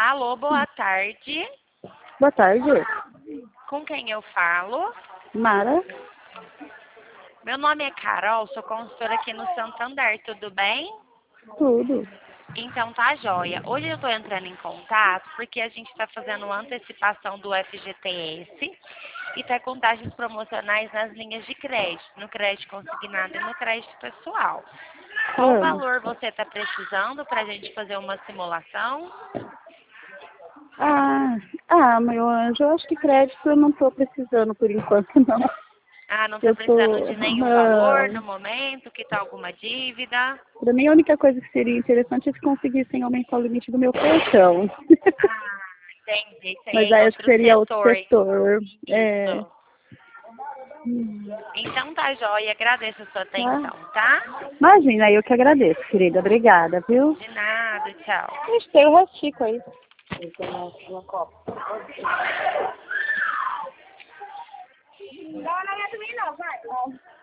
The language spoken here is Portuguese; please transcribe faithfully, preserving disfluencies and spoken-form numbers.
Alô, boa tarde. Boa tarde. Com quem eu falo? Mara. Meu nome é Carol, sou consultora aqui no Santander, tudo bem? Tudo. Então tá joia. Hoje eu estou entrando em contato porque a gente está fazendo uma antecipação do F G T S e tá com taxas promocionais nas linhas de crédito, no crédito consignado e no crédito pessoal. Qual Ah, valor você está precisando para a gente fazer uma simulação? ah, ah, meu anjo, eu acho que crédito eu não estou precisando por enquanto, não. Ah, não está Eu precisando tô. de nenhum valor no Não. momento, que tá alguma dívida? Para mim, a única coisa que seria interessante é se conseguissem aumentar o limite do meu cartão. Ah, entendi. Isso aí é Mas em aí acho que outro seria outro setor. setor. É. Isso. Então tá joia, agradeço a sua Tá? atenção, tá? Imagina, eu que agradeço, querida. Obrigada, viu? De nada, tchau. Ixi, tem um rostico aí. Uma copa. Não, não é também não, vai.